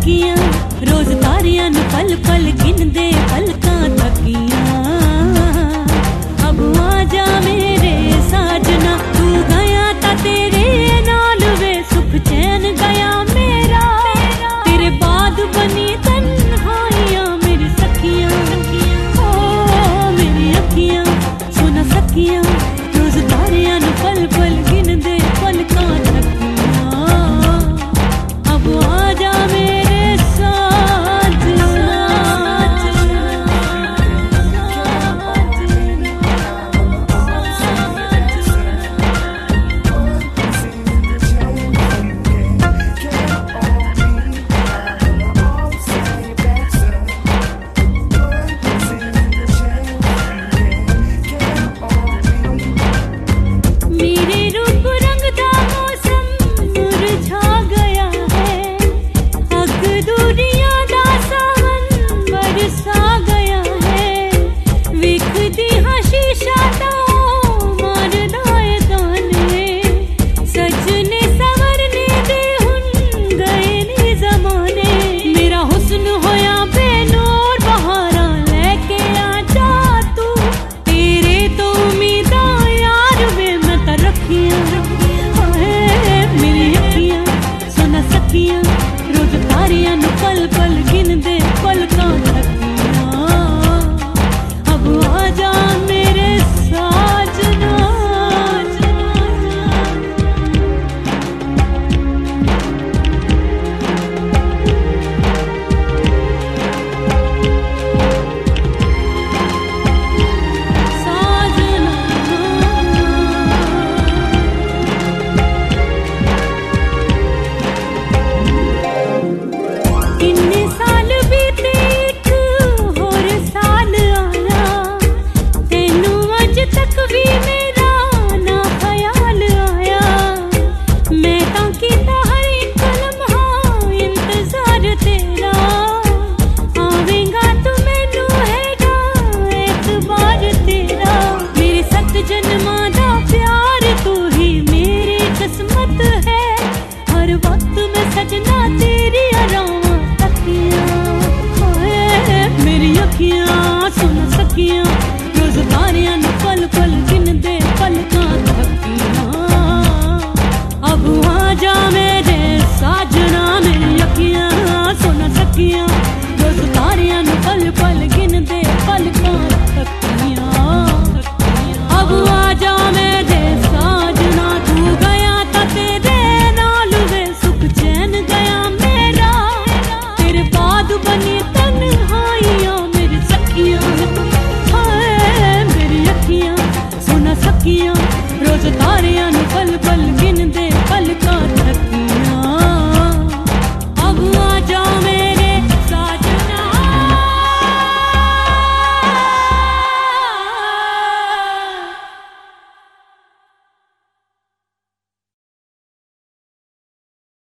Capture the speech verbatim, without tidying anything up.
सकियां रोज तारियां नु पल पल गिनदे पलकां तकियां। अब आजा मेरे साजना तू गया ता तेरे नाल वे सुख चैन गया मेरा। तेरे बाद बनी तन्हाइयां मेरी सखियां ओ मेरी अखियां सुना सकियां रोज तारियां नु पल पल गिनदे पलकां तकियां। अब आजा मेरे रोज तारियां नु पल पल गिनदे पलकां